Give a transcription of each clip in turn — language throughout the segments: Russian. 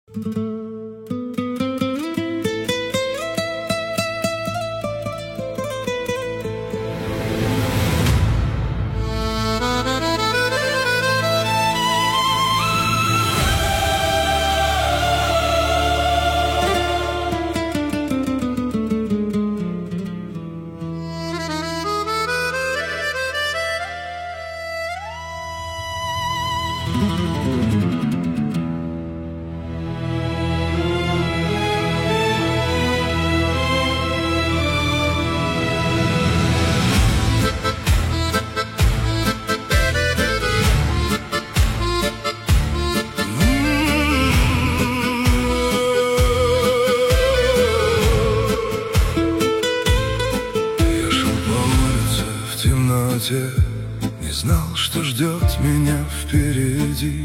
Не знал, что ждет меня впереди,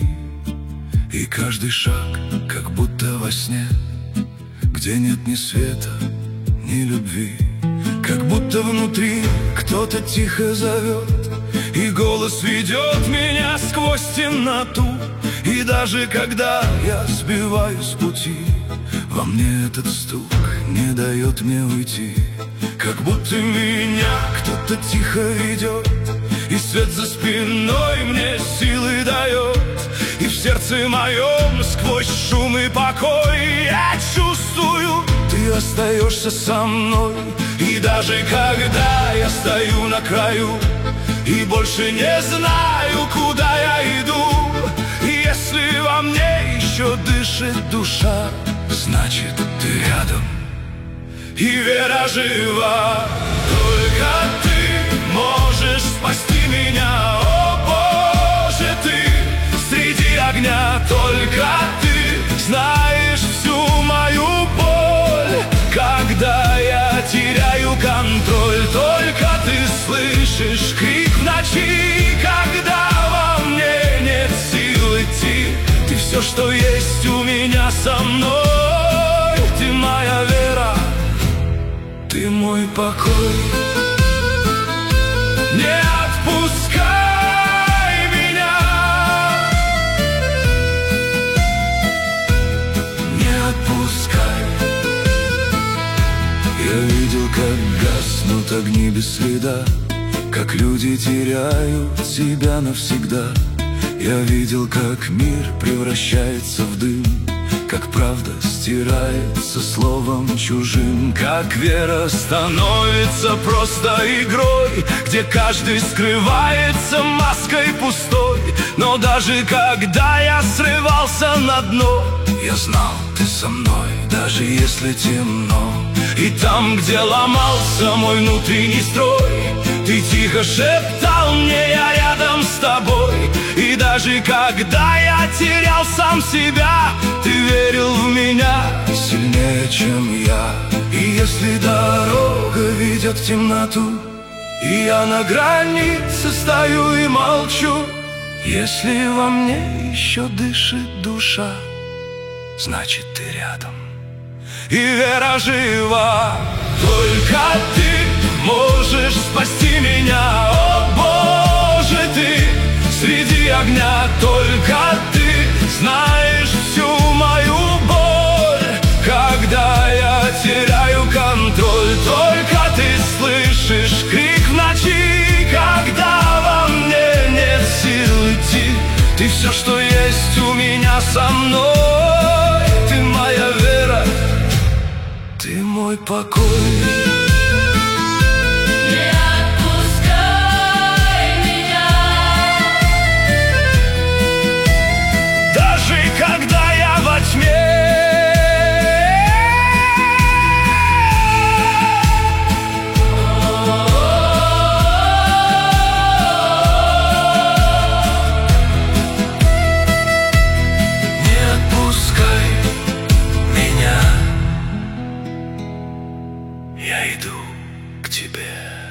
и каждый шаг, как будто во сне, где нет ни света, ни любви. Как будто внутри кто-то тихо зовет, и голос ведет меня сквозь темноту. И даже когда я сбиваюсь с пути, во мне этот стук не дает мне уйти. Как будто меня кто-то тихо ведет, и свет за спиной мне силы дает. И в сердце моем сквозь шум и покой я чувствую, ты остаешься со мной. И даже когда я стою на краю и больше не знаю, куда я иду, если во мне еще дышит душа, значит, ты рядом, и вера жива. Только ты можешь спасти меня, о Боже, ты среди огня. Только ты знаешь всю мою боль, когда я теряю контроль. Только ты слышишь крик в ночи, когда во мне нет сил идти. Ты все, что есть у меня со мной, ты моя вера, ты мой покой. Не отпускай меня, не отпускай. Я видел, как гаснут огни без следа, как люди теряют себя навсегда. Я видел, как мир превращается в дым, как правда стирается словом чужим, как вера становится просто игрой, где каждый скрывается маской пустой. Но даже когда я срывался на дно, я знал, ты со мной, даже если темно. И там, где ломался мой внутренний строй, ты тихо шептал мне: я рядом с тобой. И даже когда я терял сам себя, ты верил в меня сильнее, чем я. И если дорога ведет в темноту, и я на границе стою и молчу, если во мне еще дышит душа, значит, ты рядом, и вера жива. Только ты можешь спасти меня, о Боже, ты среди огня. Только ты знаешь всю мою боль, когда я теряю контроль. Только ты слышишь крик в ночи, когда во мне нет сил идти. Ты все, что есть у меня со мной, ты моя вера, ты мой покой. Я иду к тебе.